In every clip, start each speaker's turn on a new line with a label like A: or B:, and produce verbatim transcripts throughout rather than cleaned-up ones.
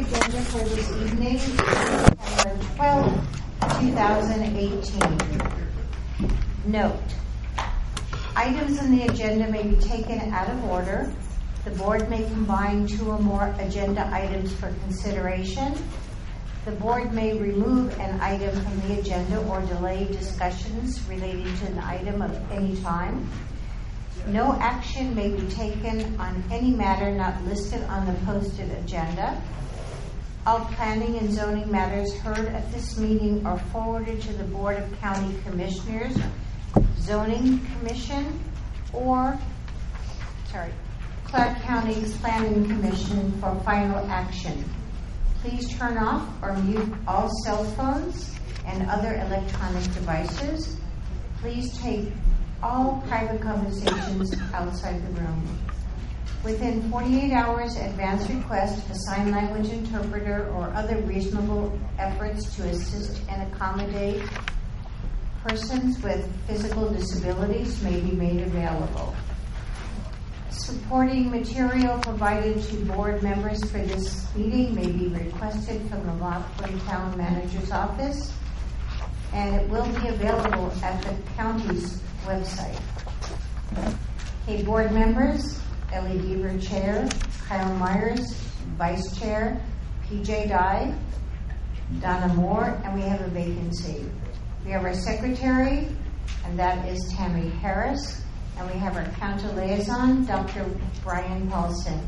A: agenda for this evening is September twelfth, two thousand eighteen. Note, items on the agenda may be taken out of order. The board may combine two or more agenda items for consideration. The board may remove an item from the agenda or delay discussions relating to an item of any time. No action may be taken on any matter not listed on the posted agenda. All planning and zoning matters heard at this meeting are forwarded to the Board of County Commissioners, Zoning Commission, or, sorry, Clark County's Planning Commission for final action. Please turn off or mute all cell phones and other electronic devices. Please take all private conversations outside the room. Within forty-eight hours, advance request, a sign language interpreter, or other reasonable efforts to assist and accommodate persons with physical disabilities may be made available. Supporting material provided to board members for this meeting may be requested from the Rockland Town Manager's Office, and it will be available at the county's website. Okay, board members, Ellie Deaver, Chair, Kyle Myers, Vice Chair, P J Dye, Donna Moore, and we have a vacancy. We have our Secretary, and that is Tammy Harris, and we have our County Liaison, Doctor Brian Paulson.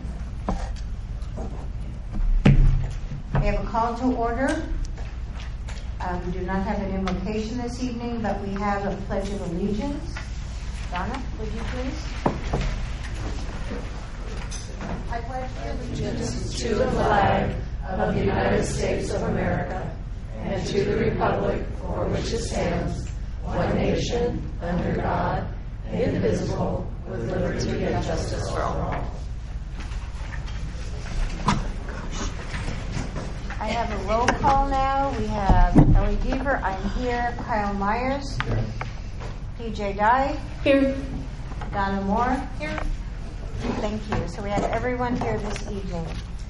A: We have a call to order. Uh, we do not have an invocation this evening, but we have a Pledge of Allegiance. Donna, would you please? I pledge
B: allegiance to the flag of the United States of America and to the republic for which it stands, one nation, under God, indivisible, with liberty and justice for all.
A: I have a roll call now. We have Ellie Deaver, I'm here. Kyle Myers.
C: Here.
A: P J Dye.
B: Here.
A: Donna Moore. Here. Thank you. So we have everyone here this evening.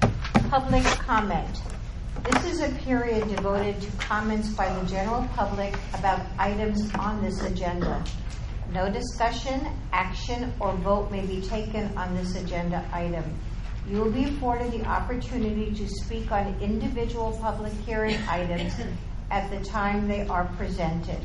A: Public comment. This is a period devoted to comments by the general public about items on this agenda. No discussion, action, or vote may be taken on this agenda item. You will be afforded the opportunity to speak on individual public hearing items at the time they are presented.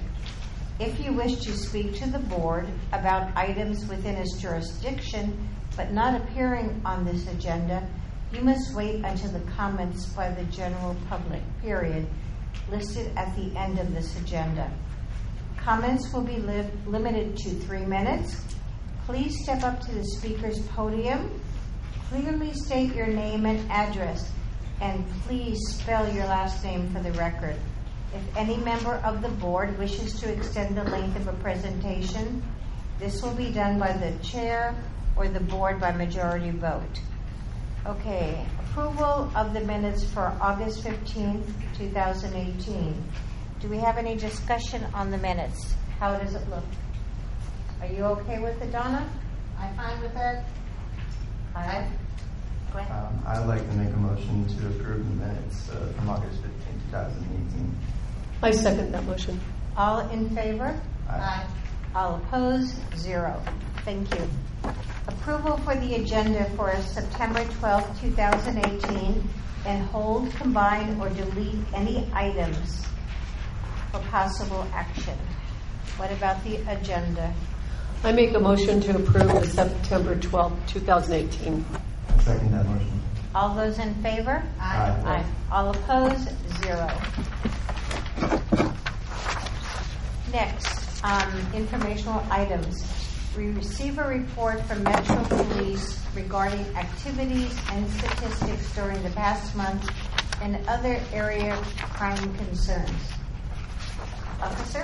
A: If you wish to speak to the board about items within its jurisdiction but not appearing on this agenda, you must wait until the comments by the general public, period, listed at the end of this agenda. Comments will be li- limited to three minutes. Please step up to the speaker's podium. Clearly state your name and address, and please spell your last name for the record. If any member of the board wishes to extend the length of a presentation, this will be done by the chair or the board by majority vote. Okay, approval of the minutes for August fifteenth, two thousand eighteen. Do we have any discussion on the minutes? How does it look? Are you okay with it, Donna? I'm fine with it. All right. Go ahead.
C: Um, I'd like to make a motion to approve the minutes uh, from August fifteenth, two thousand eighteen.
B: I second that motion.
A: All in favor?
C: Aye.
A: All opposed? Zero. Thank you. Approval for the agenda for September twelfth, two thousand eighteen, and hold, combine, or delete any items for possible action. What about the agenda?
B: I make a motion to approve the September twelfth, two thousand eighteen.
C: Second that motion.
A: All those in favor?
C: Aye.
A: Aye. All opposed? Zero. Next, um, informational items. We receive a report from Metro Police regarding activities and statistics during the past month and other area crime concerns. Officer?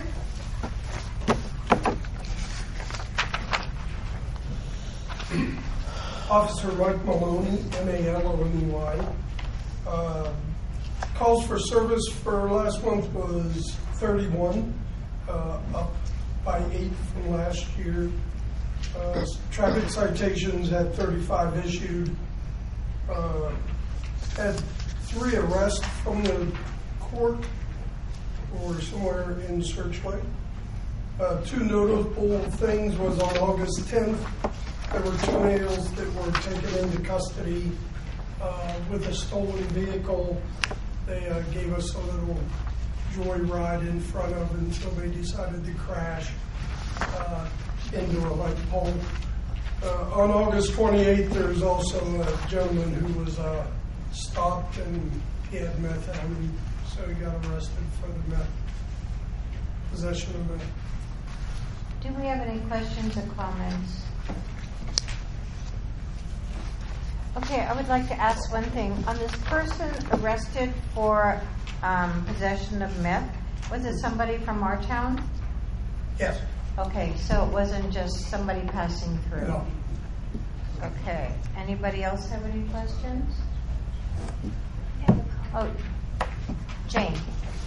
D: Officer Mike Maloney, M A L O N E Y. Uh, calls for service for last month was thirty-one, uh, up by eight from last year. Uh, traffic citations had thirty-five issued. Uh, had three arrests from the court or somewhere in Searchlight. Uh, two notable things was on August tenth, there were two males that were taken into custody uh, with a stolen vehicle. They uh, gave us a little joyride in front of until they decided to crash uh, into a light pole. Uh, on August twenty-eighth, there was also a gentleman who was uh, stopped and he had methamphetamine, so he got arrested for the meth, possession of meth.
A: Do we have any questions or comments? Okay, I would like to ask one thing. On this person arrested for um, possession of meth, was it somebody from our town?
D: Yes.
A: Okay, so it wasn't just somebody passing through?
D: No.
A: Okay. Anybody else have any questions? Oh, Jane.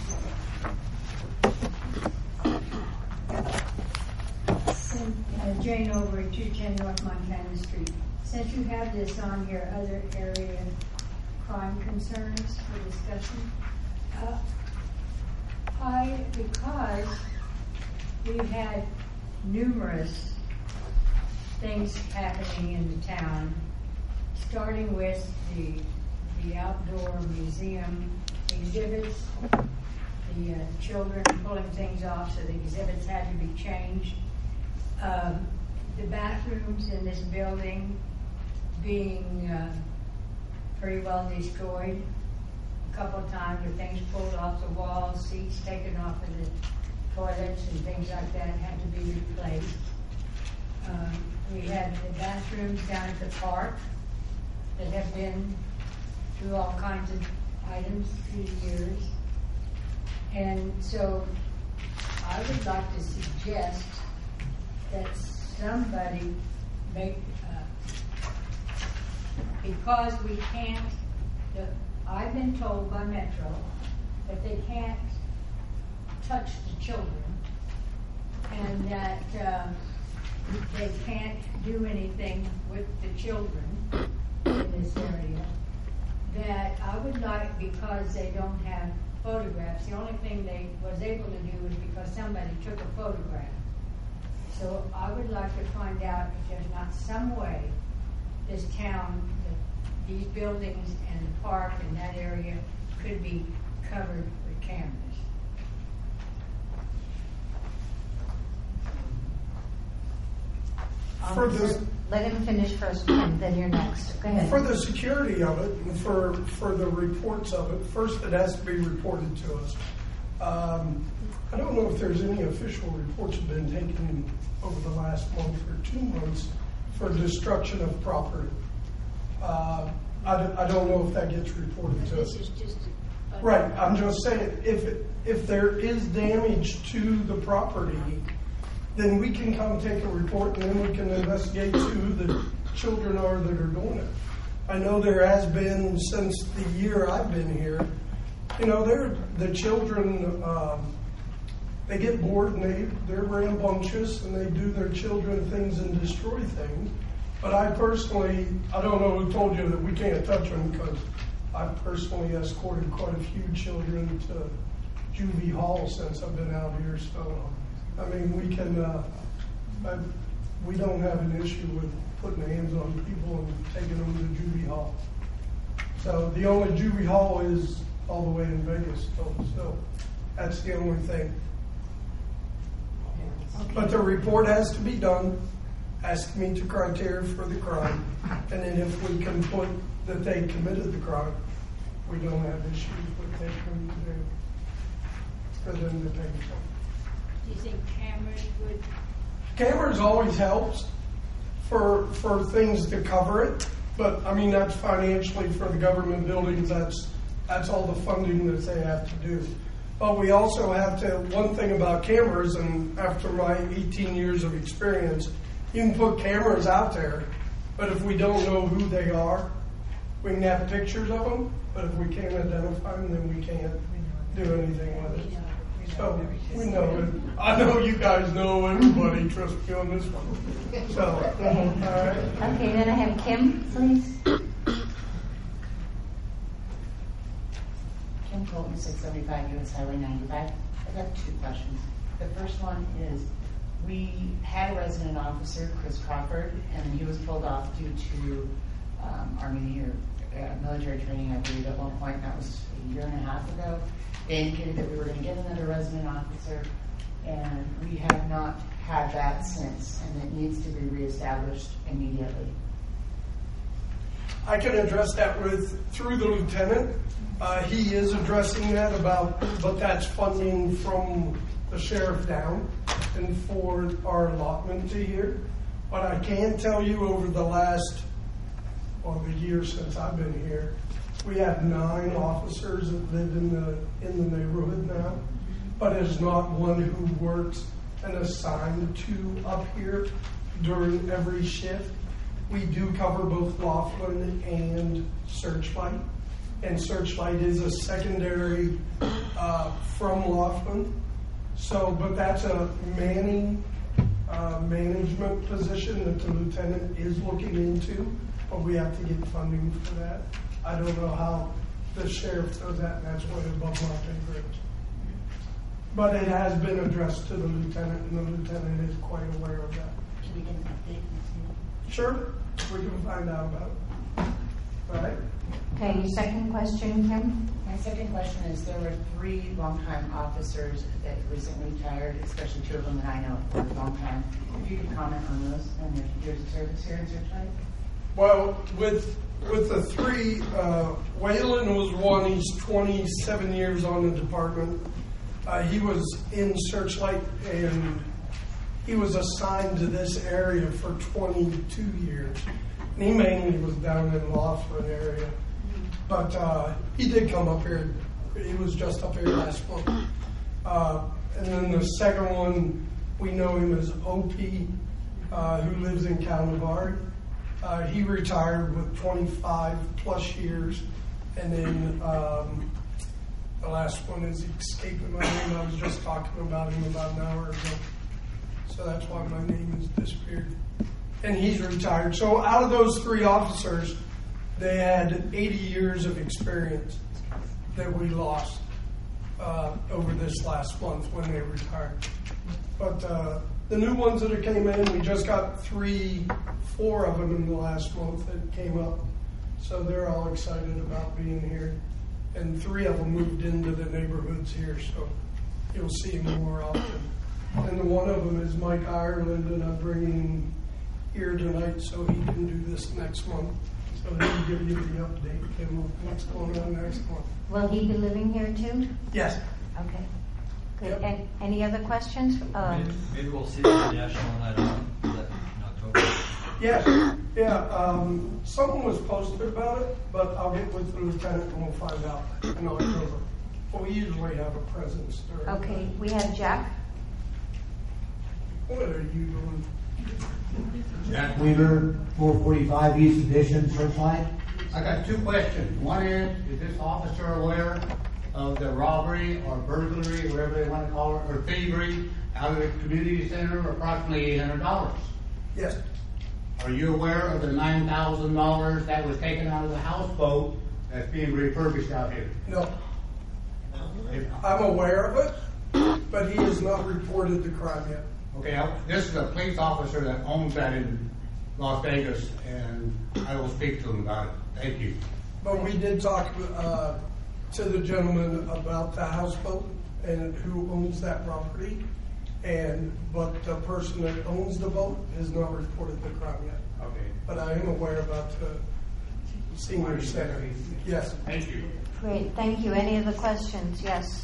E: Uh, Jane over at two ten North Montana Street. Since you have this on your other area crime concerns for discussion, uh, I, because we've had numerous things happening in the town, starting with the the outdoor museum exhibits, the uh, children pulling things off so the exhibits had to be changed. Um, the bathrooms in this building being uh, pretty well destroyed a couple of times, with things pulled off the walls, seats taken off of the toilets and things like that had to be replaced. Um, we had the bathrooms down at the park that have been through all kinds of items through the years. And so I would like to suggest that somebody make, uh, because we can't, the, I've been told by Metro that they can't touch the children and that uh, they can't do anything with the children in this area. That I would like, because they don't have photographs, the only thing they was able to do was because somebody took a photograph. So I would like to find out if there's not some way this town, the, these buildings and the park and that area could be covered with cameras.
D: For the,
A: Let him finish first, Kim, then you're next. Go ahead.
D: for the security of it, and for, for the reports of it, first it has to be reported to us. Um, I don't know if there's any official reports have been taken over the last month or two months for destruction of property. Uh, I, d- I don't know if that gets reported to us.
E: This is just a,
D: Right, I'm just saying, if, it- if there is damage to the property, then we can come take a report and then we can investigate who the children are that are doing it. I know there has been, since the year I've been here, you know, they're, the children, um, they get bored and they, they're rambunctious and they do their children things and destroy things. But I personally, I don't know who told you that we can't touch them, because I've personally escorted quite a few children to juvie hall since I've been out here. So, I mean, we can, uh, I, we don't have an issue with putting hands on people and taking them to juvie hall. So the only juvie hall is all the way in Vegas still. So that's the only thing. But the report has to be done, has to meet the criteria for the crime, and then if we can put that they committed the crime, we don't have issues with taking them to do for them to take them.
E: do you think cameras would?
D: Cameras always helps for for things to cover it, but I mean that's financially for the government buildings. That's that's all the funding that they have to do. But we also have to. One thing about cameras, and after my eighteen years of experience, you can put cameras out there, but if we don't know who they are, we can have pictures of them. But if we can't identify them, then we can't do anything with it. So we know it. I know you guys know everybody. Trust me on this one. So, all right.
A: Okay, then I have Kim, please.
F: Kim Colton, six seventy-five U S Highway ninety-five. I've got two questions. The first one is, we had a resident officer, Chris Crawford, and he was pulled off due to um, Army or uh, military training, I believe, at one point. That was a year and a half ago. They indicated that we were going to get another resident officer, and we have not had that since, and it needs to be reestablished immediately.
D: I can address that with, through the lieutenant. Uh, he is addressing that about, but that's funding from the sheriff down and for our allotment to here. But I can tell you over the last, well, the year since I've been here, we have nine officers that live in the, in the neighborhood now, but there's not one who works and assigned to up here during every shift. We do cover both Laughlin and Searchlight, and Searchlight is a secondary uh, from Laughlin. So, but that's a manning uh, management position that the lieutenant is looking into, but we have to get funding for that. I don't know how the sheriff does that, and that's way above my pay grade. But it has been addressed to the lieutenant, and the lieutenant is quite aware of that.
F: Can we get an update next meeting?
D: Sure, we can find out about it. All right.
A: Okay, second question, Kim?
F: My second question is, there were three longtime officers that recently retired, especially two of them that I know for a long time. If you could comment on those and their years of service here in Searchlight?
D: Well, with with the three, uh, Waylon was one. He's twenty-seven years on the department. Uh, he was in Searchlight, and he was assigned to this area for twenty-two years. And he mainly was down in Laughlin area. But uh, he did come up here. He was just up here last month. Uh, and then the second one, we know him as O P, uh, who lives in Calabar. Uh, he retired with twenty-five plus years. And then um, the last one is escaping my name. I was just talking about him about an hour ago. So that's why my name has disappeared. And he's retired. So out of those three officers, they had eighty years of experience that we lost uh, over this last month when they retired. But uh, the new ones that came in, we just got three, four of them in the last month that came up. So they're all excited about being here. And three of them moved into the neighborhoods here, so you'll see them more often. And the one of them is Mike Ireland, and I'm bringing him here tonight so he can do this next month. So he can give you the update, Kim, of what's going on next month.
A: Will he be living here too?
D: Yes.
A: Okay. Good.
D: Yep.
A: And any other questions? Um,
G: Maybe, maybe we'll see the National Night On is that in October.
D: Yeah, yeah. Um, something was posted about it, but I'll get with the lieutenant and we'll find out in October. But we usually have a presence during.
A: okay, we have Jack.
D: What are you doing?
H: Jack Weaver, four forty-five East Edition, Searchlight.
I: I got two questions. One is, is this officer aware of the robbery or burglary, whatever they want to call it, or thievery out of the community center, approximately eight hundred dollars?
D: Yes.
I: Are you aware of the nine thousand dollars that was taken out of the houseboat that's being refurbished out here?
D: No. I'm aware of it, but he has not reported the crime yet.
I: Okay, I- this is a police officer that owns that in Las Vegas, and I will speak to him about it. Thank you.
D: But we did talk uh, to the gentleman about the houseboat and who owns that property. And but the person that owns the boat has not reported the crime yet.
I: Okay.
D: But I am aware about the senior center. Yes.
I: Thank you.
A: Great, thank you. Any other questions? Yes.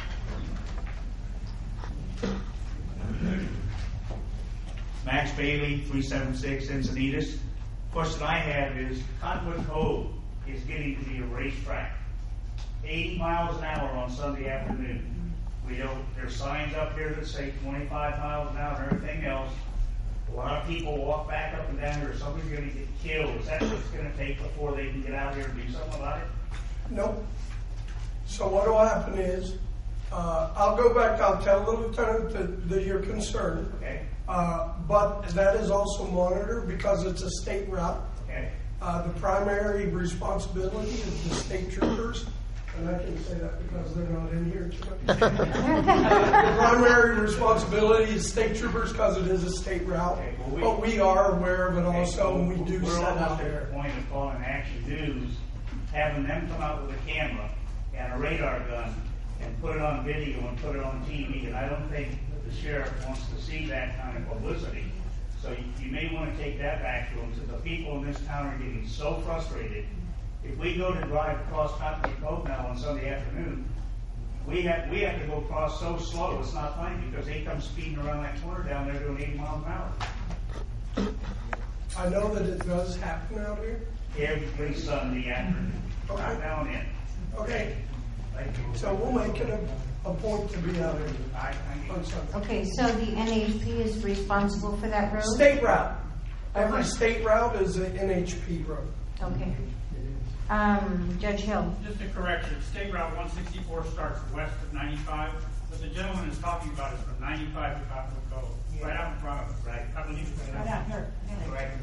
J: Max Bailey, three seven six Encinitas. Question I have is, Cottonwood Cove is getting to be a racetrack. eighty miles an hour on Sunday afternoon. We don't, there's signs up here that say twenty-five miles an hour and everything else. A lot of people walk back up and down here, somebody's gonna get killed. Is that what it's gonna take before they can get out here and do something about it?
D: Nope. So what will happen is, uh, I'll go back, I'll tell the lieutenant that, that you're concerned.
J: Okay,
D: Uh, but that is also monitored because it's a state route.
J: okay,
D: Uh, the primary responsibility is the state troopers, And I can say that because they're not in here tonight. The primary responsibility is state troopers because it is a state route.
J: Okay, well, we-
D: But we are aware of it also, and we do
J: We're
D: set
J: almost
D: out
J: at
D: there.
J: the point of calling action news, having them come out with a camera and a radar gun and put it on video and put it on T V. And I don't think the sheriff wants to see that kind of publicity. So you, you may want to take that back to them. So the people in this town are getting so frustrated. If we go to drive across Cottonwood Cove now on Sunday afternoon, we have we have to go across so slow it's not funny because they come speeding around that corner down there doing eighty miles an hour.
D: I know that it does happen out here.
J: Every Sunday afternoon,
D: Okay.
J: not down in.
D: Okay.
J: Thank you.
D: So we'll make it a, a point to be out here
J: I, thank you.
D: on Sunday.
A: Okay, so the N H P is responsible for that road?
D: State route. Every
A: Okay.
D: state route is an N H P road.
A: Okay. Um, Judge Hill.
K: Just a correction, State Route one sixty-four starts west of ninety-five, but the gentleman is talking about is from ninety-five to Cottonwood Cove, right out in front of us.
J: Right.
K: I believe it's right out here.
J: Correct.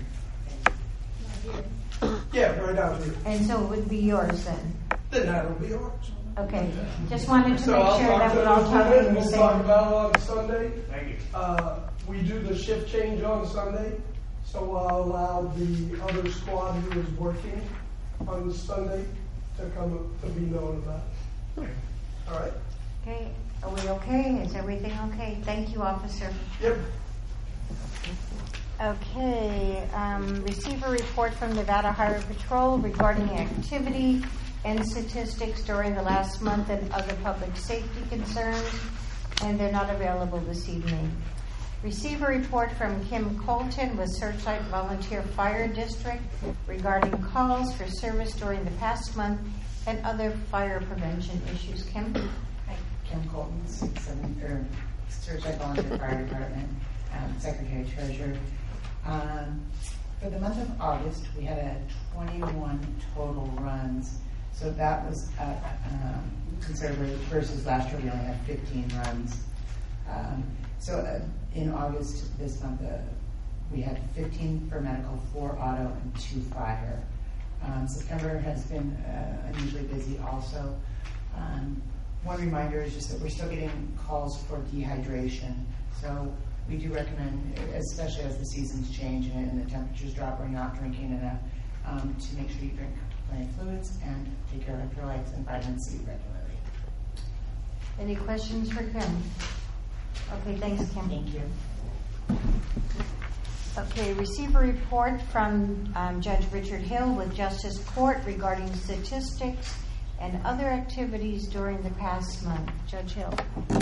D: Yeah, right out here.
A: And so it would be yours then?
D: Then that'll be ours.
A: Okay, just wanted to
D: So
A: make
D: I'll
A: sure
D: talk
A: that
D: to
A: we're
D: the
A: all
D: lieutenant
A: talking
D: and
A: the
D: we'll talk
A: same.
D: about it on Sunday.
J: Thank you.
D: Uh, we do the shift change on Sunday, so I'll allow the other squad who is working on Sunday to come up to be known about it. All right?
A: Okay, are we okay? Is everything okay? Thank you, officer.
D: Yep.
A: Okay, um, receive a report from Nevada Highway Patrol regarding the activity and statistics during the last month and other public safety concerns, and they're not available this evening. Receive a report from Kim Colton with Searchlight Volunteer Fire District regarding calls for service during the past month and other fire prevention issues. Kim?
F: Hi, Kim Colton, six seven, or Searchlight Volunteer Fire Department, um, Secretary Treasurer. Um, for the month of August, we had a twenty-one total runs. So that was uh, um, conservative versus last year we only had fifteen runs. Um, so uh, in August this month, uh, we had fifteen for medical, four auto, and two fire. Um, September has been uh, unusually busy also. Um, one reminder is just that we're still getting calls for dehydration. So we do recommend, especially as the seasons change and, and the temperatures drop, we're not drinking enough, um, to make sure you drink plenty of fluids and take your electrolytes and vitamin C regularly.
A: Any questions for Kim? Okay, thanks, Kim.
F: Thank you.
A: Okay, receive a report from um, Judge Richard Hill with Justice Court regarding statistics and other activities during the past month. Judge Hill.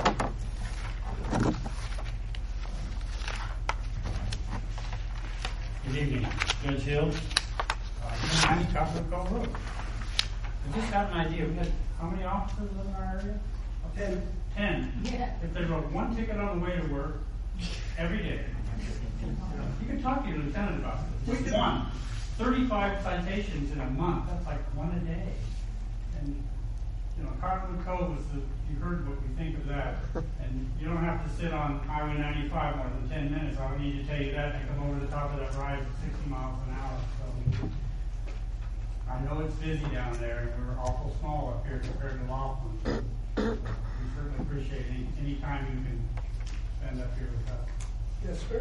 K: Good evening, Judge Hill. Uh, I'm Cottonwood Cove Road. I just have an idea, we had how many officers in our area?
D: Ten.
K: Ten.
E: Yeah.
K: If they wrote one ticket on the way to work, every day, you can talk to your lieutenant about it. Just one. Thirty-five citations in a month, that's like one a day. And, you know, Cottonwood Cove is the, you heard what we think of that. And you don't have to sit on Highway ninety-five more than ten minutes. I don't need to tell you that to come over the top of that rise at sixty miles an hour. So I know it's busy down there, and we're awful small up here compared to Laughlin. We certainly appreciate any, any time you can spend up here with us.
D: Yes, sir.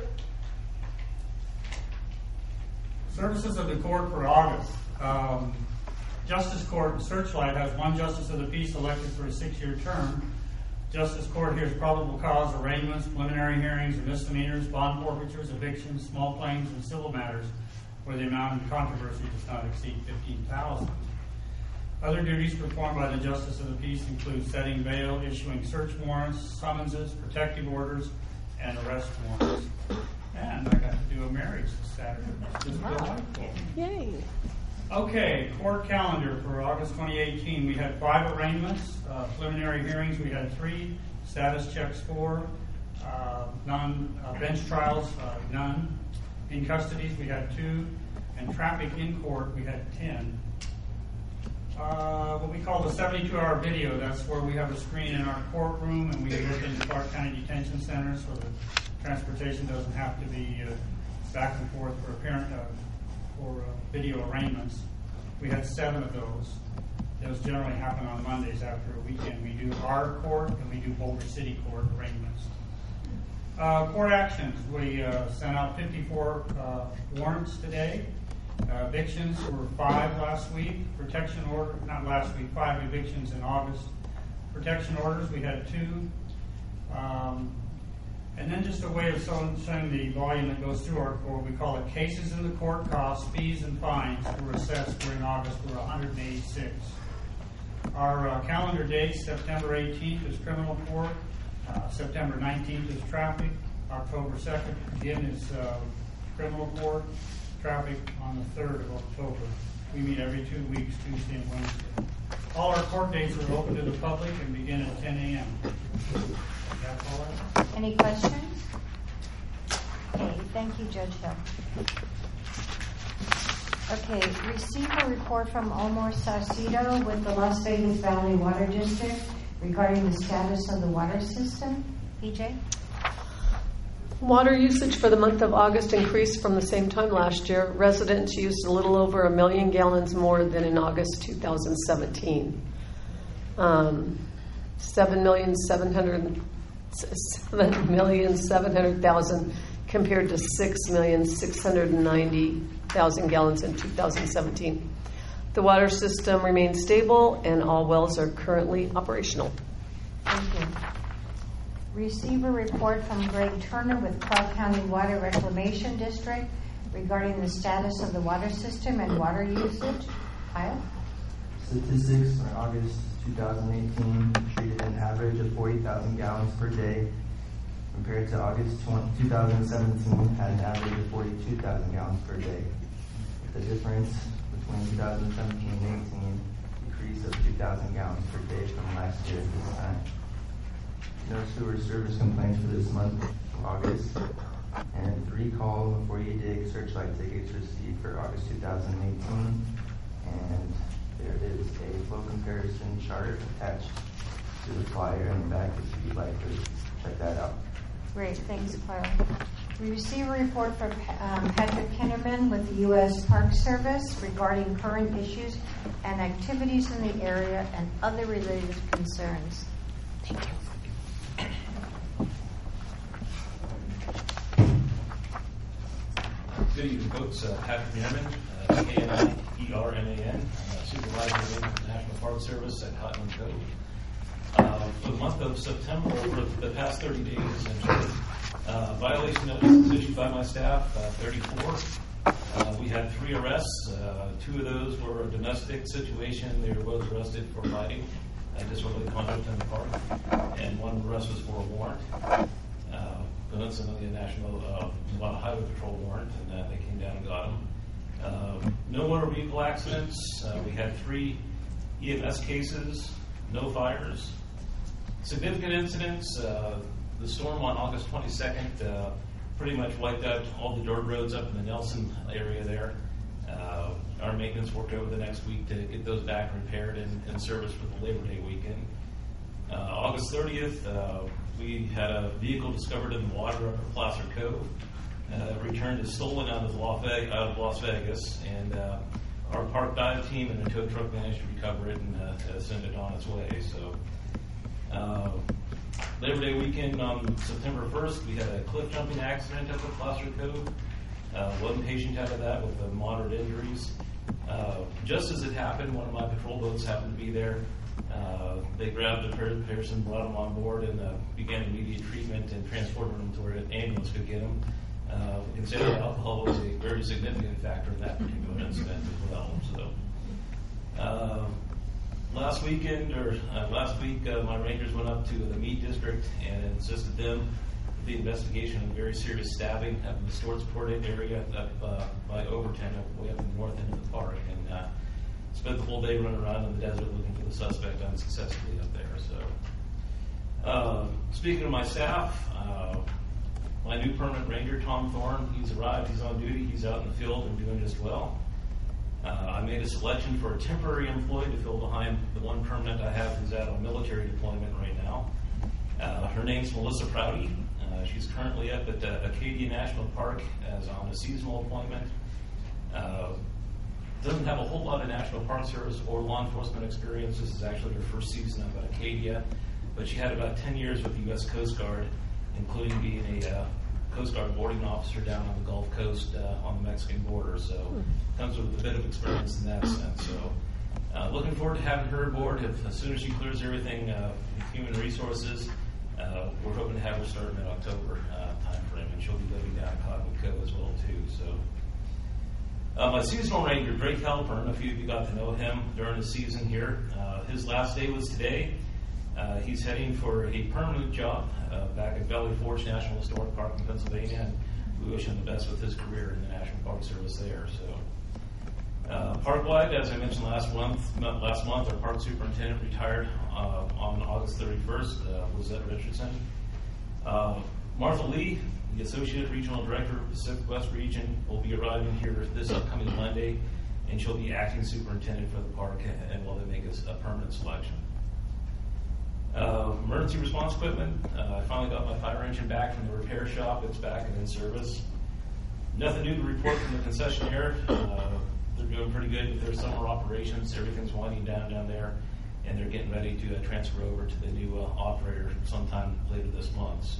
K: Services of the court for August. Um, Justice Court and Searchlight has one justice of the peace elected for a six-year term. Justice Court hears probable cause arraignments, preliminary hearings, misdemeanors, bond forfeitures, evictions, small claims, and civil matters where the amount of controversy does not exceed fifteen thousand dollars. Other duties performed by the Justice of the Peace include setting bail, issuing search warrants, summonses, protective orders, and arrest warrants. And I got to do a marriage this Saturday. It's just delightful.
B: Yay.
K: Okay, court calendar for August twenty eighteen. We had five arraignments, uh, preliminary hearings. We had three, status checks four, uh, non uh, bench trials uh, none. In custodies we had two, and traffic in court we had ten. Uh, what we call the seventy-two hour video, that's where we have a screen in our courtroom and we look into Clark County Detention Center so the transportation doesn't have to be uh, back and forth for apparent uh, for uh, video arraignments. We had seven of those. those generally happen on Mondays after a weekend. We do our court and we do Boulder City Court arraignments. Uh, court actions, we uh, sent out fifty-four uh, warrants today. Uh, evictions were five last week. Protection order, not last week, five evictions in August. Protection orders, we had two. Um, and then just a way of showing the volume that goes through our court, we call it cases in the court costs, fees, and fines were assessed during August were one hundred eighty-six. Our uh, calendar dates, September eighteenth is criminal court, uh, September nineteenth is traffic, October second again is uh, criminal court, traffic on the third of October. We meet every two weeks, Tuesday and Wednesday. All our court dates are open to the public and begin at ten a.m. That's all I have.
A: Any questions? Okay, thank you, Judge Hill. Okay, receive a report from Omar Saucedo with the Las Vegas Valley Water District regarding the status of the water system. P J?
B: Water usage for the month of August increased from the same time last year. Residents used a little over a million gallons more than in August two thousand seventeen. Um, seven million seven hundred seven million seven hundred thousand compared to six million six hundred ninety thousand gallons in two thousand seventeen. The water system remains stable and all wells are currently operational.
A: Thank you. Receive a report from Greg Turner with Clark County Water Reclamation District regarding the status of the water system and water usage. Kyle?
C: Statistics for August two thousand eighteen treated an average of forty thousand gallons per day, compared to August two thousand seventeen had an average of forty-two thousand gallons per day. The difference between two thousand seventeen and eighteen, decrease of two thousand gallons per day from last year at this time. No sewer service complaints for this month of August, and three call and forty-eight day searchlight tickets received for August two thousand eighteen, and there is a flow comparison chart attached to the flyer in the back if you'd like to check that out.
A: Great, thanks, Kyle. We receive a report from um, Patrick Kinnerman with the U S Park Service regarding current issues and activities in the area and other related concerns. Thank you.
L: Good evening, folks. Uh, Patrick Nerman, uh, K N I E R M A N, uh, supervisor of the National Park Service at Cottonwood Cove. Uh, for the month of September, for the past thirty days, essentially, uh, violation notices issued by my staff, uh, thirty-four. Uh, we had three arrests. Uh, two of those were a domestic situation. They were both arrested for fighting, uh, disorderly conduct in the park, and one arrest was for a warrant. Uh, Peninsula National uh, Nevada Highway Patrol warrant, and uh, they came down and got them. Uh, no motor vehicle accidents. Uh, we had three E M S cases, no fires. Significant incidents. Uh, the storm on August twenty-second uh, pretty much wiped out all the dirt roads up in the Nelson area there. Uh, our maintenance worked over the next week to get those back repaired and, and serviced for the Labor Day weekend. Uh, August thirtieth, uh, we had a vehicle discovered in the water up at Placer Cove. Uh, returned as stolen out of, Las Vegas, out of Las Vegas, and uh, our park dive team and the tow truck managed to recover it and uh, send it on its way. So, uh, Labor Day weekend on September first, we had a cliff jumping accident up at Placer Cove. Uh, one patient out of that with uh, moderate injuries. Uh, just as it happened, one of my patrol boats happened to be there. Uh, they grabbed a person, brought him on board, and uh, began immediate treatment and transported him to where an ambulance could get him. Uh, we consider alcohol was a very significant factor in that particular incident as well. So, uh, last weekend or uh, last week, uh, my rangers went up to the Meade District and insisted them with the investigation of a very serious stabbing up in the Stortsport area up uh, by Overton, up way up in the north end of the park, and uh, spent the whole day running around in the desert looking for the suspect unsuccessfully up there. So, uh, speaking of my staff. Uh, My new permanent ranger, Tom Thorne, he's arrived, he's on duty, he's out in the field and doing just well. Uh, I made a selection for a temporary employee to fill behind the one permanent I have who's out on military deployment right now. Uh, her name's Melissa Prouty. Uh, she's currently up at uh, Acadia National Park as on a seasonal appointment. Uh, doesn't have a whole lot of National Park Service or law enforcement experience. This is actually her first season up at Acadia, but she had about ten years with the U S Coast Guard, including being a uh, Coast Guard boarding officer down on the Gulf Coast uh, on the Mexican border. So comes with a bit of experience in that sense. So uh, looking forward to having her aboard. If, as soon as she clears everything, uh, human resources, uh, we're hoping to have her start in October uh, time frame, and she'll be living down in Cottonwood Cove as well too. So. Uh, my seasonal ranger, Drake Halpern, a few of you got to know him during the season here. Uh, his last day was today. Uh, he's heading for a permanent job uh, back at Valley Forge National Historic Park in Pennsylvania, and we wish him the best with his career in the National Park Service there. So, uh, park-wide, as I mentioned last month, last month, our park superintendent retired uh, on August thirty-first, uh, Lizette Richardson. Uh, Martha Lee, the Associate Regional Director of Pacific West Region, will be arriving here this upcoming Monday, and she'll be acting superintendent for the park and while they make a, a permanent selection. Uh, emergency response equipment. Uh, I finally got my fire engine back from the repair shop. It's back and in service. Nothing new to report from the concessionaire. Uh, they're doing pretty good with their summer operations. Everything's winding down down there, and they're getting ready to uh, transfer over to the new uh, operator sometime later this month. So.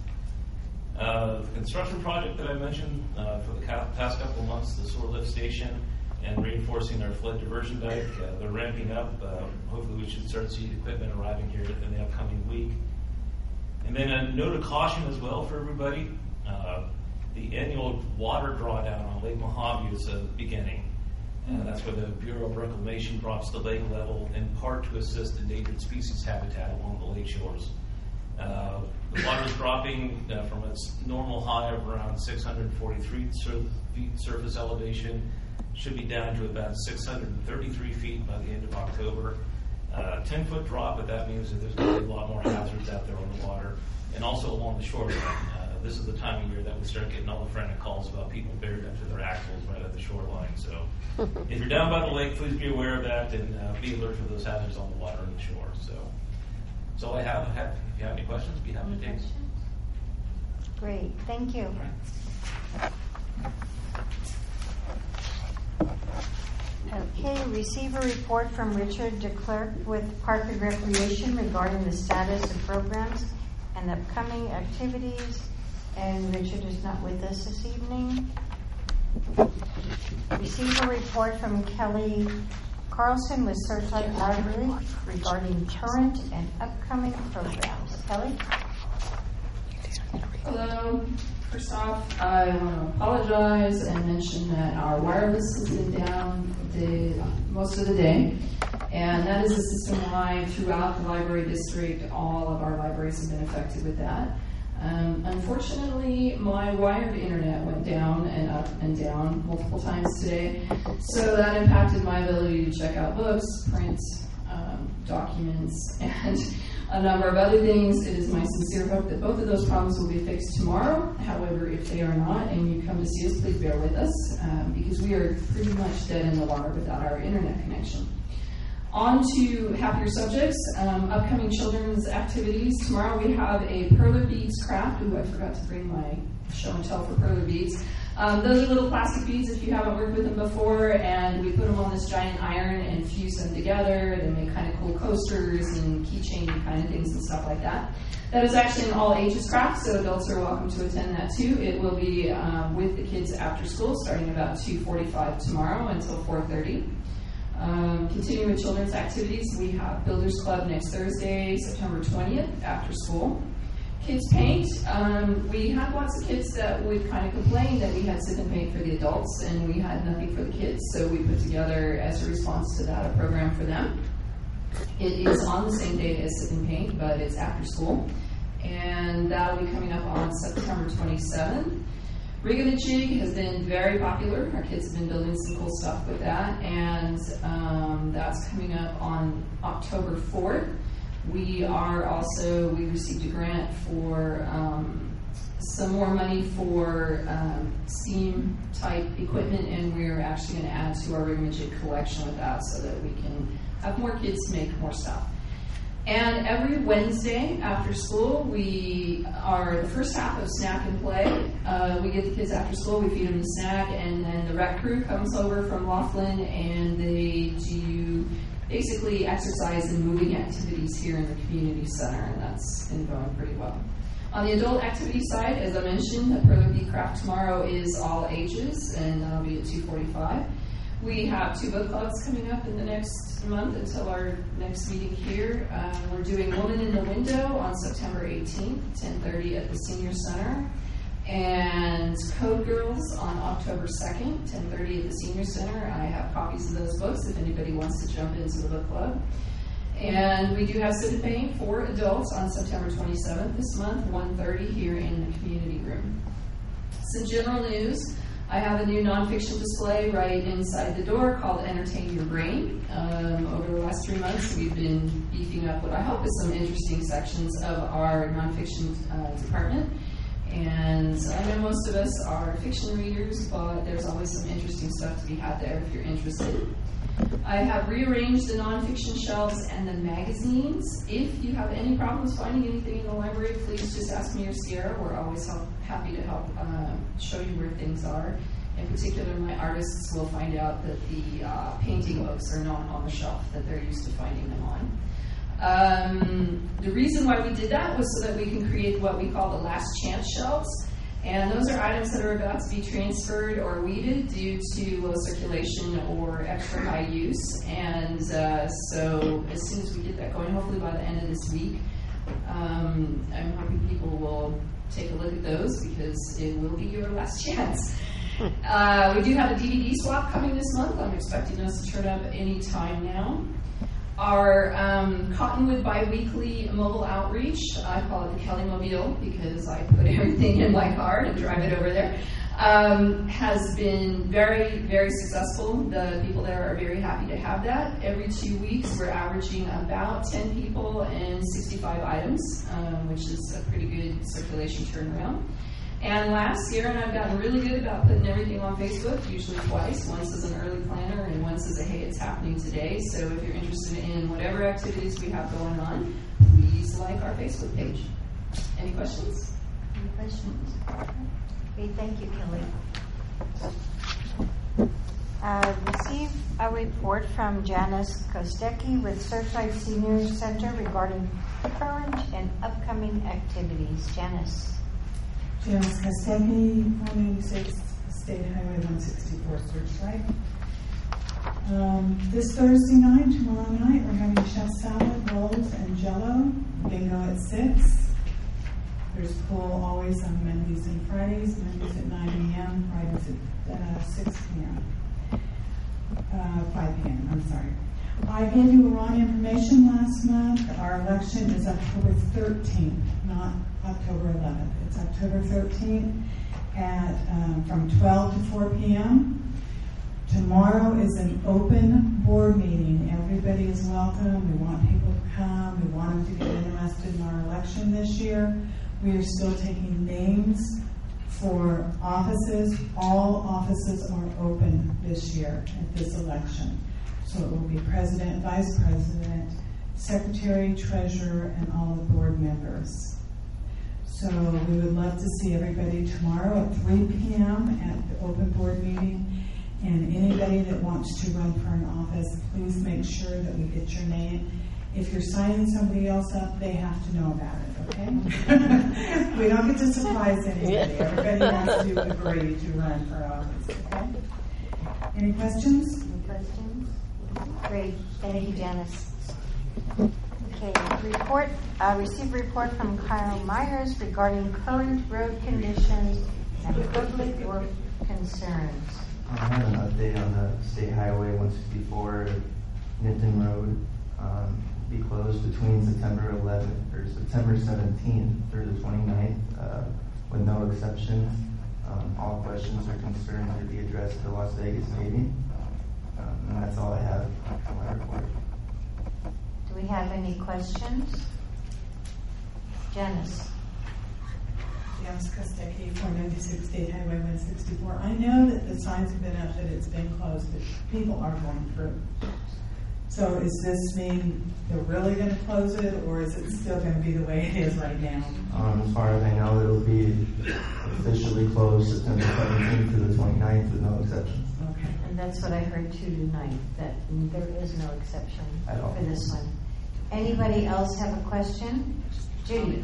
L: Uh, the construction project that I mentioned uh, for the past couple of months, the sewer lift station and reinforcing our flood diversion dike, uh, they're ramping up. Uh, hopefully we should start seeing equipment arriving here in the upcoming week. And then a note of caution as well for everybody. Uh, the annual water drawdown on Lake Mojave is uh, beginning. Uh, that's where the Bureau of Reclamation drops the lake level in part to assist endangered species habitat along the lake shores. Uh, the water is dropping uh, from its normal high of around six hundred forty-three sur- feet surface elevation, should be down to about six hundred thirty-three feet by the end of October. Uh, ten foot drop, but that means that there's going to be a lot more hazards out there on the water, and also along the shoreline. Uh, this is the time of year that we start getting all the frantic calls about people buried up to their axles right at the shoreline. So if you're down by the lake, please be aware of that and uh, be alert for those hazards on the water and the shore. So that's all I have. If you have any questions, be happy to take them.
A: Great, thank you. Okay, receive a report from Richard DeClerc with Park and Recreation regarding the status of programs and upcoming activities. And Richard is not with us this evening. Receive a report from Kelly Carlson with Searchlight Library regarding current and upcoming programs. Kelly?
B: Hello. First off, I want to apologize and mention that our wireless has been down the, most of the day. And that is a system-wide throughout the library district. All of our libraries have been affected with that. Um, unfortunately, my wired internet went down and up and down multiple times today, so that impacted my ability to check out books, print um, documents, and a number of other things. It is my sincere hope that both of those problems will be fixed tomorrow. However, if they are not, and you come to see us, please bear with us, um, because we are pretty much dead in the water without our internet connection. On to happier subjects, um, upcoming children's activities. Tomorrow we have a Perler Beads craft. Ooh, I forgot to bring my show and tell for Perler Beads. Um, those are little plastic beads if you haven't worked with them before, and we put them on this giant iron and fuse them together. They make kind of cool coasters and keychain kind of things and stuff like that. That is actually an all ages craft, so adults are welcome to attend that too. It will be um, with the kids after school, starting about two forty-five tomorrow until four thirty. Um, continuing with children's activities, we have Builders Club next Thursday, September twentieth, after school. Kids paint. Um, we had lots of kids that would kind of complain that we had sip and paint for the adults and we had nothing for the kids, so we put together, as a response to that, a program for them. It is on the same day as sip and paint, but it's after school, and that'll be coming up on September twenty-seventh. Rig-a-Jig has been very popular. Our kids have been building some cool stuff with that, and um, that's coming up on October fourth. We are also, we received a grant for um, some more money for um, STEAM type equipment, and we're actually going to add to our Rig-a-Jig collection with that so that we can have more kids make more stuff. And every Wednesday after school, we are the first half of snack and play. Uh, we get the kids after school, we feed them the snack, and then the rec crew comes over from Laughlin and they do basically exercise and moving activities here in the community center, and that's been going pretty well. On the adult activity side, as I mentioned, the Pearler Bee Craft tomorrow is all ages, and that'll be at two forty-five. We have two book clubs coming up in the next month until our next meeting here. Uh, we're doing Woman in the Window on September eighteenth, ten thirty at the Senior Center. And Code Girls on October second, ten thirty at the Senior Center. I have copies of those books if anybody wants to jump into the book club. And we do have Civic Paint for adults on September twenty-seventh this month, one thirty here in the community room. Some general news. I have a new nonfiction display right inside the door called Entertain Your Brain. Um, over the last three months, we've been beefing up what I hope is some interesting sections of our nonfiction uh, department. And I know most of us are fiction readers, but there's always some interesting stuff to be had there if you're interested. I have rearranged the nonfiction shelves and the magazines. If you have any problems finding anything in the library, please just ask me or Sierra. We're always help, happy to help uh, show you where things are. In particular, my artists will find out that the uh, painting books are not on the shelf that they're used to finding them on. Um, the reason why we did that was so that we can create what we call the last chance shelves. And those are items that are about to be transferred or weeded due to low circulation or extra high use. And uh, so as soon as we get that going, hopefully by the end of this week, um, I'm hoping people will take a look at those because it will be your last chance. Uh, we do have a D V D swap coming this month. I'm expecting those to turn up any time now. Our um, Cottonwood Biweekly mobile outreach, I call it the Kelly Mobile because I put everything in my car and drive it over there, um, has been very, very successful. The people there are very happy to have that. Every two weeks, we're averaging about ten people and sixty-five items, um, which is a pretty good circulation turnaround. And last year, and I've gotten really good about putting everything on Facebook, usually twice, once as an early planner and once as a, hey, it's happening today. So if you're interested in whatever activities we have going on, please like our Facebook page. Any questions?
A: Any questions? Okay, thank you, Kelly. Uh, receive a report from Janice Kostecki with Surfside Senior Center regarding current and upcoming activities. Janice.
M: Janice Kostecki, four ninety-six State Highway one sixty-four, Searchlight. Um, this Thursday night, tomorrow night, we're having chef salad, rolls, and jello. Bingo at six. There's pool always on Mondays and Fridays. Mondays at nine a.m., Fridays at uh, six p.m. Uh, five p.m., I'm sorry. I gave you wrong information last month. Our election is October thirteenth, not October eleventh. It's October thirteenth at um, from twelve to four p.m. Tomorrow is an open board meeting. Everybody is welcome. We want people to come. We want them to get interested in our election this year. We are still taking names for offices. All offices are open this year at this election. So it will be president, vice president, secretary, treasurer, and all the board members. So we would love to see everybody tomorrow at three p.m. at the open board meeting. And anybody that wants to run for an office, please make sure that we get your name. If you're signing somebody else up, they have to know about it, okay? We don't get to surprise anybody. Everybody has to agree to run for office, okay? Any questions?
A: Any questions? Great. Thank you, Janice. Okay, report, uh, receive report from Kyle Myers regarding current road conditions and public work concerns.
C: I have an update on the State Highway one sixty-four, Minton Road. Um, be closed between September eleventh or September seventeenth through the twenty-ninth, uh, with no exceptions. Um, all questions or concerns will be addressed at the Las Vegas meeting. Um, and that's all I have for my report.
A: Do we have any questions? Janice.
M: Janice Kostecki, four ninety-six State Highway one sixty-four. I know that the signs have been up that it's been closed, but people are going through. So is this mean they're really going to close it, or is it still going to be the way it is right now?
C: Um, as far as I know, it'll be officially closed September seventeenth to the twenty-ninth with no exceptions.
M: Okay.
A: And that's what I heard too tonight, that there is no exception
C: At all.
A: for this one. Anybody else have a question? Judy?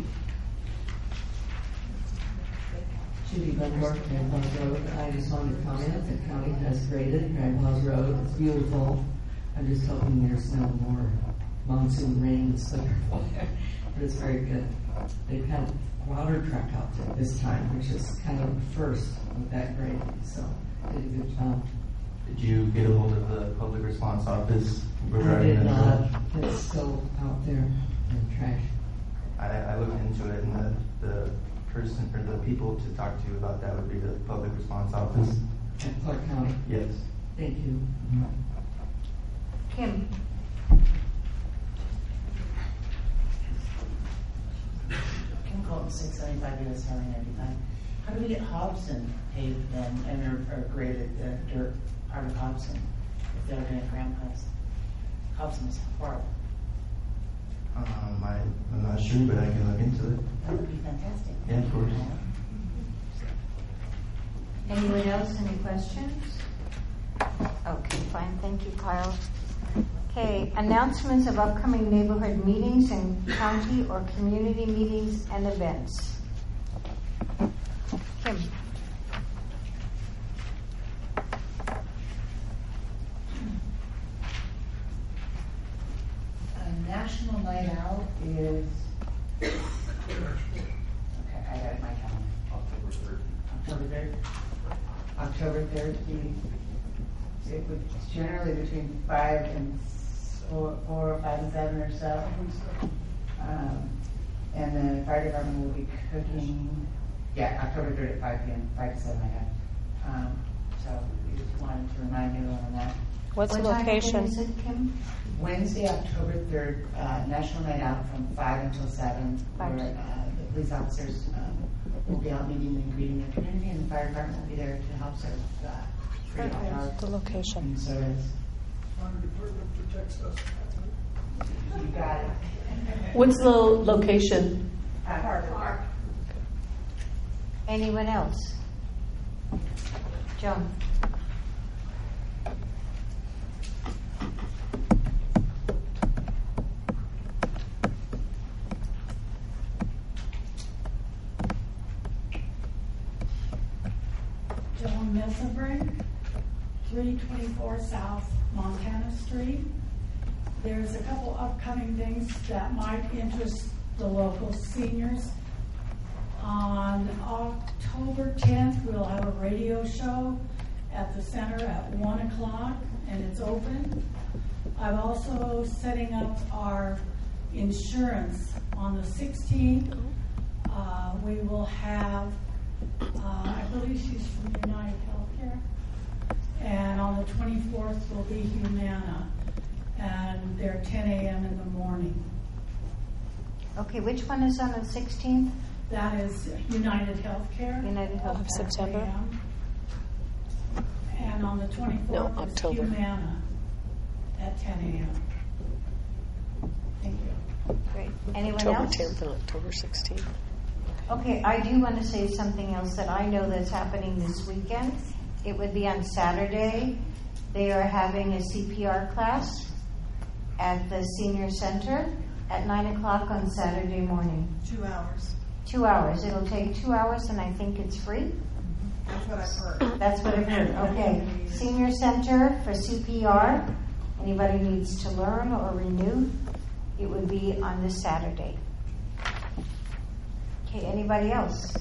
B: Judy Bunworth, Grand Paws Road. I just wanted to comment, the county has graded Grand Paws Road. It's beautiful. I'm just hoping there's no more monsoon rains that are there. But it's very good. They've had a water truck out there this time, which is kind of the first with that grade. So, did a good job.
C: Did you get a hold of the public response office
B: I
C: regarding
B: did
C: the
B: not. It's still out there in trash.
C: I, I looked into it, and the, the person or the people to talk to about that would be the public response office.
B: At Clark County.
C: Yes.
B: Thank you.
A: Kim?
F: Kim Colton, six seventy-five U S Highway ninety-five. How do we get Hobson paved then, and or, or graded the dirt part of Hobson, if they're doing Grandpa's? Hobson is horrible.
C: Um, I, I'm not sure, but I can look into it.
F: That would be fantastic.
C: Yeah, of course.
A: Anyone else, any questions? Okay, fine, thank you, Kyle. Okay, announcements of upcoming neighborhood meetings and county or community meetings and events. Kim?
F: A National Night Out is, okay, I got it in my calendar.
L: October third.
F: October third. October third, the, it was generally between five and four, four or five and seven or so. Um, and the fire department will be cooking, yeah, October third at five p.m., five to seven I have. Um, so we just wanted to remind everyone on that.
A: What's the location? Is it, Kim?
F: Wednesday, October third, uh, National Night Out from five until seven, where
A: Five.
F: uh, the police officers um, will be out meeting and greeting the community, and the fire department will be there to help serve uh, free hot dogs
B: The location.
F: and sodas.
D: Fire department protects us.
F: You got it.
B: What's the location?
F: Uh,
A: Anyone else? Joan?
N: Joan Messenbrink, three twenty-four South Montana Street. There's a couple upcoming things that might interest the local seniors. On October tenth, we'll have a radio show at the center at one o'clock, and it's open. I'm also setting up our insurance on the sixteenth. Uh, we will have, uh, I believe she's from United Healthcare. And on the twenty-fourth will be Humana, and they're ten a.m. in the morning.
A: Okay, which one is on the sixteenth?
N: That is United Healthcare.
A: United Health.
B: Of September?
N: And on the
B: No,
N: twenty-fourth is
B: October.
N: Humana at ten a.m. Thank you.
A: Great. Anyone
B: October
A: else?
B: tenth and October sixteenth.
A: Okay, I do want to say something else that I know that's happening this weekend. It would be on Saturday. They are having a C P R class at the senior center at nine o'clock on Saturday morning.
O: Two hours.
A: Two hours. It'll take two hours, and I think it's free.
O: That's what I've heard.
A: That's what I've heard. Okay. Senior Center for C P R. Anybody needs to learn or renew, it would be on this Saturday. Okay, anybody else?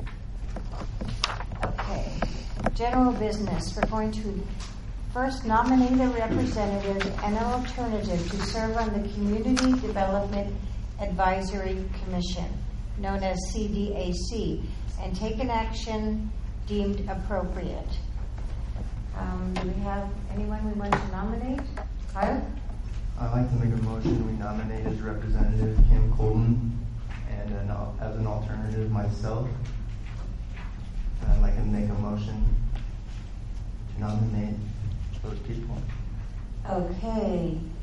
A: Okay. General business. We're going to first nominate a representative and an alternative to serve on the Community Development Advisory Commission, known as C D A C, and take an action deemed appropriate. Um, do we have anyone we want to nominate? Kyle?
C: I'd like to make a motion. We nominate as representative Kim Colton, and an, al- as an alternative myself. And I'd like to make a motion to nominate those people.
A: Okay.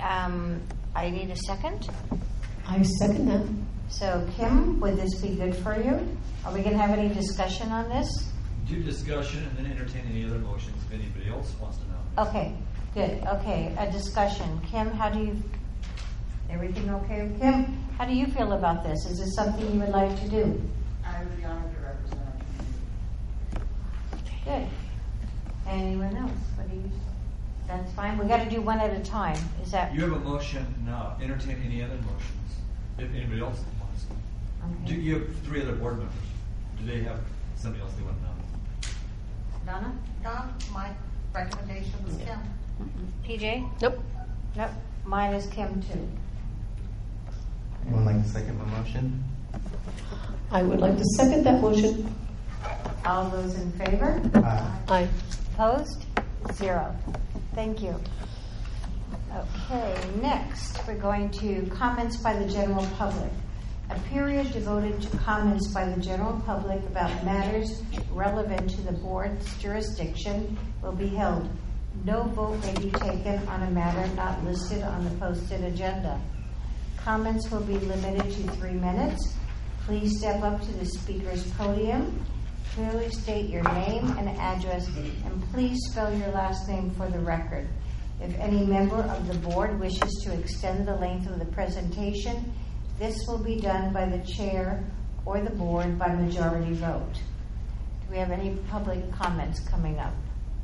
A: Um, I need a second.
B: I second that.
A: So Kim, would this be good for you? Are we going to have any discussion on this?
G: Do discussion and then entertain any other motions if anybody else wants to know.
A: Okay, good. Okay, a discussion. Kim, how do you, everything okay? Kim, how do you feel about this? Is this something you would like to do?
F: I would be honored to represent our community.
A: Good. Anyone else? What do you, that's fine. We got to do one at a time. Is that?
G: You have a motion now. Entertain any other motions if anybody else wants.
A: Okay.
G: Do you have three other board members? Do they have somebody else they want to know?
A: Donna?
F: Don, my recommendation was Kim.
A: P J?
B: Nope.
A: Nope. Mine is Kim too.
C: Anyone like to second my motion?
B: I would like to second that motion.
A: All those in favor?
C: Aye.
B: Aye.
A: Opposed? Zero. Thank you. Okay, next we're going to comments by the general public. A period devoted to comments by the general public about matters relevant to the board's jurisdiction will be held. No vote may be taken on a matter not listed on the posted agenda. Comments will be limited to three minutes. Please step up to the speaker's podium. Clearly state your name and address, and please spell your last name for the record. If any member of the board wishes to extend the length of the presentation, this will be done by the chair or the board by majority vote. Do we have any public comments coming up?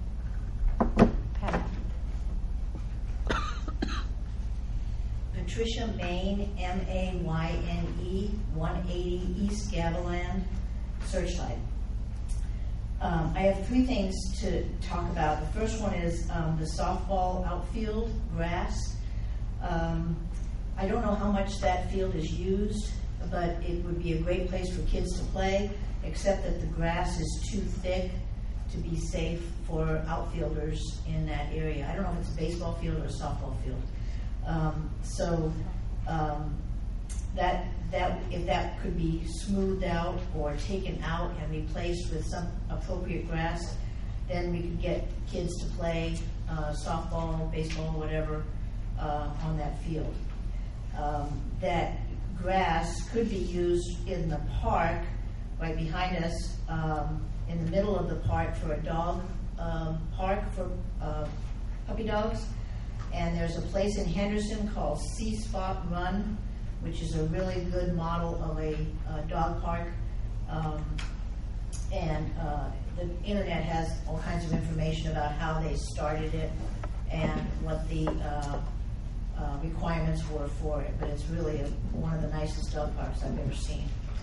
A: Pat.
P: Patricia Maine, M A Y N E, one eighty East Gaviland, Searchlight. Um, I have three things to talk about. The first one is um, the softball outfield grass. Um, I don't know how much that field is used, but it would be a great place for kids to play, except that the grass is too thick to be safe for outfielders in that area. I don't know if it's a baseball field or a softball field. Um, so um, that that if that could be smoothed out or taken out and replaced with some appropriate grass, then we could get kids to play uh, softball, baseball, whatever uh, on that field. Um, that grass could be used in the park right behind us, um, in the middle of the park for a dog um, park for uh, puppy dogs. And there's a place in Henderson called Sea Spot Run, which is a really good model of a uh, dog park. Um, and uh, the internet has all kinds of information about how they started it and what the uh, uh, requirements were for it. But it's really a, one of the nicest dog parks I've ever seen.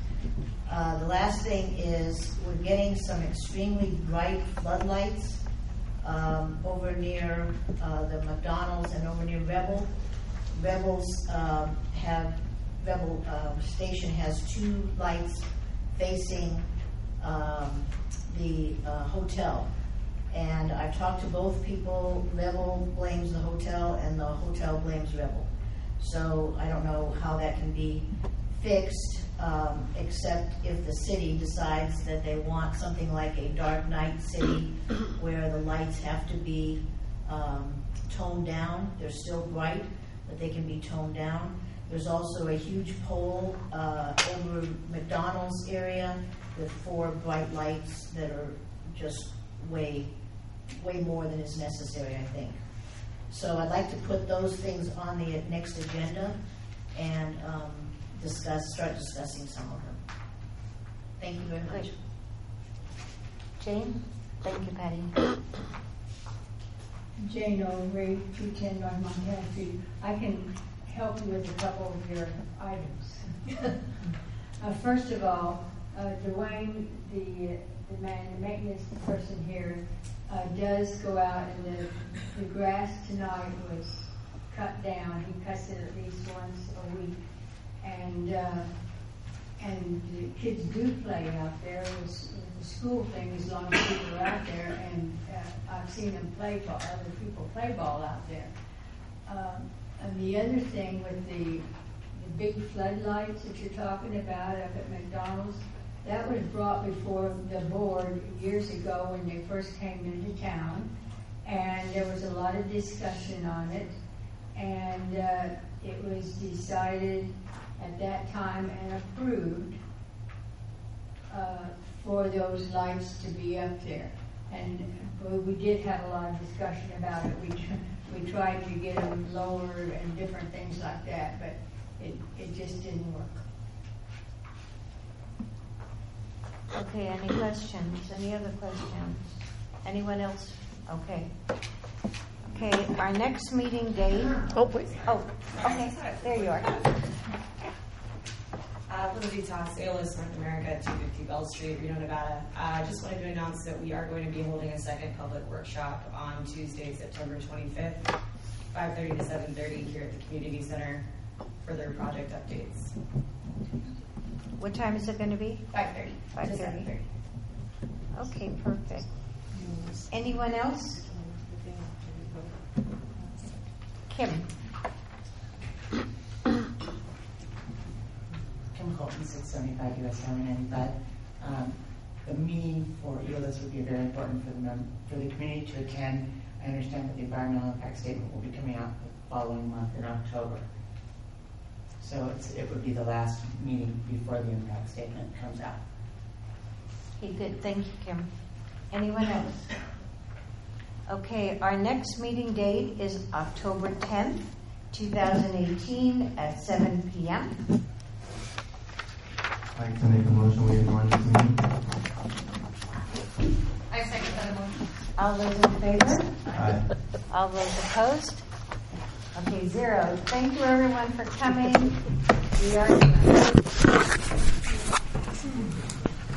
P: Uh, the last thing is we're getting some extremely bright floodlights um, over near uh, the McDonald's and over near Rebel. Rebels um, have Rebel uh, Station has two lights facing um, the uh, hotel, and I've talked to both people. Rebel blames the hotel, and the hotel blames Rebel. So I don't know how that can be fixed, um, except if the city decides that they want something like a dark night city, where the lights have to be um, toned down. They're still bright, but they can be toned down. There's also a huge pole uh, over McDonald's area with four bright lights that are just way, way more than is necessary, I think. So I'd like to put those things on the next agenda and um, discuss, start discussing some of them. Thank you very much.
A: Jane? Thank you, Patty.
E: Jane O'Reilly, two ten North Montana Street. I can help you with a couple of your items. uh, first of all, uh, Dwayne, the the man, the maintenance person here, uh, does go out, and the the grass tonight was cut down. He cuts it at least once a week, and uh, and the kids do play out there. It was, it was a school thing as long as people are out there, and uh, I've seen them play ball. Other people play ball out there. Um, and the other thing with the the big floodlights that you're talking about up at McDonald's, that was brought before the board years ago when they first came into town, and there was a lot of discussion on it. And uh, it was decided at that time and approved uh, for those lights to be up there. And but we did have a lot of discussion about it. We tr- we tried to get them lowered and different things like that, but it, it just didn't work.
A: Okay, any questions? Any other questions? Anyone else? Okay. Okay, our next meeting date.
Q: Oh, wait.
A: Oh, okay, there you are.
R: Uh, Lindsay Toss, A L S North America, two fifty Bell Street, Reno, Nevada. I uh, just wanted to announce that we are going to be holding a second public workshop on Tuesday, September twenty-fifth, five thirty to seven thirty here at the Community Center for their project updates.
A: What time is it going to be?
R: five thirty
A: five
R: to seven
A: thirty.
R: thirty.
A: Okay, perfect. Anyone else? Kim.
F: Kim Colton, six seventy-five U S Highway ninety-five. Um, the meeting for E L S would be very important for the mem- for the community to attend. I understand that the environmental impact statement will be coming out the following month in October. So it's, it would be the last meeting before the impact statement comes out.
A: Okay, good. Thank you, Kim. Anyone else? Okay, our next meeting date is October tenth, twenty eighteen at seven p.m.
C: I'd like to make a motion we adjourn this meeting.
R: I second that motion.
A: All those in favor?
C: Aye.
A: All those opposed? Okay, zero. Thank you, everyone, for coming. We are.